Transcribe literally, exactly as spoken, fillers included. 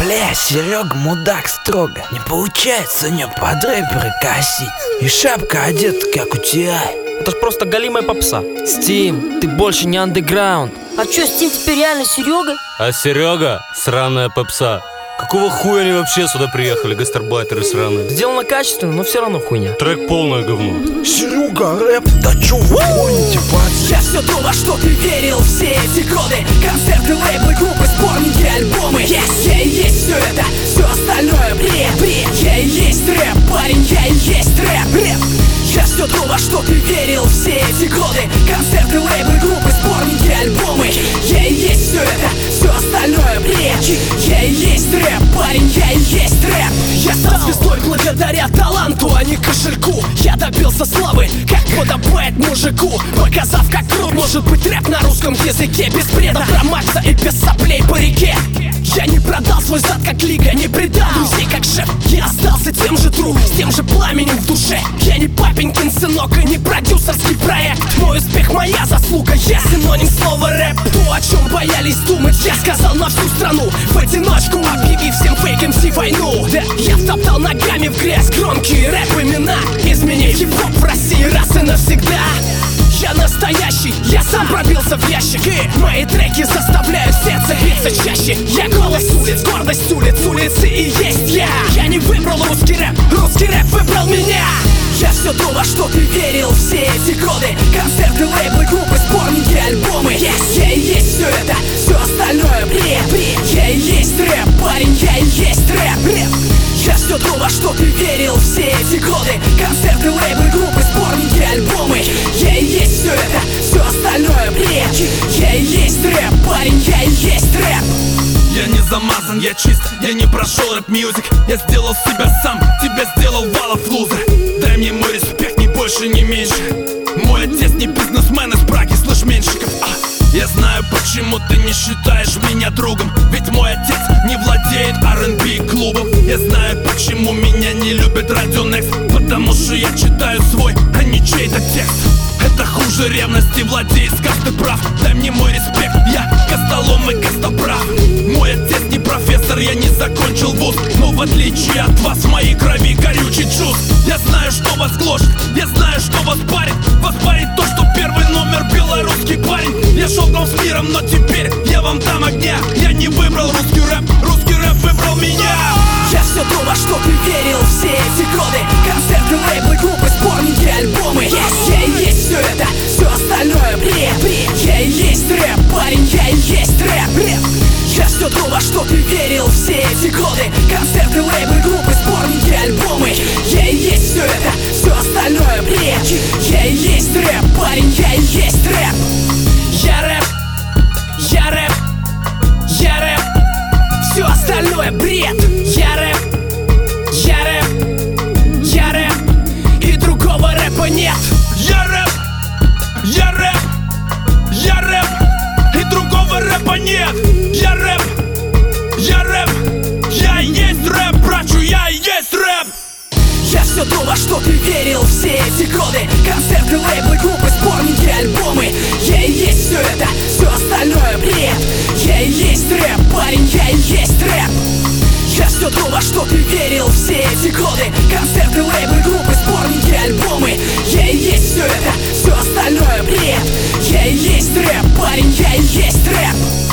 Бля, Серега мудак строго. Не получается у него под рэпера косить. И шапка одета, как у тебя. Это ж просто голимая попса. Стим, ты больше не андеграунд. А чё, Стим теперь реально Серега? А Серега — сраная попса. Какого хуя они вообще сюда приехали, гастарбайтеры сраные? Сделано качественно, но все равно хуйня. Трек полное говно. Серега рэп, да чё вы гоните, пацаны? Я все то, во что ты верил все эти годы. Концерты, лейблы, группы, сборники, альбомы. Yes, я и есть все это, все остальное бред, бред. Я и есть рэп, парень, я и есть рэп, рэп. Я все то, во что ты верил все эти годы. Концерты, лейблы, группы, сборники, альбомы. Я и есть все это, все остальное бред. Я и есть рэп, парень, я и есть рэп. Я стал звездой благодаря таланту, а не кошельку. Я добился славы, как подобает мужику, показав, как крут может быть рэп на русском языке. Без бреда про Макса и без соплей по реке. Я не продал свой зад, как лига, не предал друзей, как шеф. Я остался тем же тру, с тем же пламенем в душе. Я не папенькин сынок и не продюсерский проект. Мой успех моя заслуга, я синоним слова рэп. То, о чем боялись думать, я сказал на всю страну, в одиночку объявив всем фейк эм си войну. Да, я втоптал ногами в грязь громкие рэп-имена, изменив хип-хоп в России раз и навсегда. Я настоящий, я сам пробился в ящик, и мои треки заставляют сердце биться чаще. Я голос улиц, гордость улиц, улицы и есть я. Я не выбрал русский рэп, русский рэп выбрал меня. Я все то, во что ты верил все эти годы. Концерты, лейблы, группы, сборники, альбомы. Yes, я и есть все это, все остальное бред, бред. Я и есть рэп, парень, я и есть рэп, рэп. Я все то, во что ты верил все эти годы. Концерты, лейблы, группы, сборники, альбомы. Я и есть все это, все остальное бред. Я и есть рэп, парень, я и есть рэп. Я не замазан, я чист, я не прошел рэп-мьюзик. Я сделал себя сам, тебя сделал Валов лузер. Дай мне мой респект, ни больше, ни меньше. Мой отец не бизнесмен из Праги, слышь, Меньшиков. а. Я знаю, почему ты не считаешь меня другом. Ведь мой отец не владеет ар энд би клубом. Я знаю, почему меня не любит Радио Некст. Потому что я читаю свой, а не чей-то текст. Это хуже ревности, владеет каждый прав. Дай мне мой респект, я костолом и костоправ. Мой отец не профессор, я не закончил вуз. Но в отличие от вас в моей крови горючий джуз. Я знаю, что вас гложет, я знаю, что вас парит. Вас парит то, что первый номер белорусский парень. Я шел к вам с миром, но теперь я вам дам огня. Я не выбрал русский рэп, русский рэп выбрал меня. Я все то, во что ты верил все эти годы. Концерты, лейблы, группы, сборники, альбомы. Yes, я и есть все это, все остальное бред, бред. Я и есть рэп, парень, я и есть рэп, рэп. Я все то, во что ты верил все эти годы. Концерты, лейблы, группы, сборники, альбомы. Я и есть все это, все остальное бред. Я и есть рэп, парень, я и есть рэп. Я рэп, я рэп, я рэп. Все остальное бред. Я рэп, я рэп, я рэп. И другого рэпа нет. Я рэп, я рэп, я рэп. И другого рэпа нет. Я рэп, я рэп, я и есть рэп, брачу, я и есть рэп. Я все то, во что ты верил все эти годы. Концерты, лейблы, группы, сборники, альбомы. Я и есть все это, все остальное бред. Я и есть рэп, парень, я и есть рэп. Я все то, во что ты верил все эти годы. Концерты, лейблы, группы, сборники, альбомы. Я и есть все это, все остальное бред. Я и есть рэп, парень, я и есть рэп.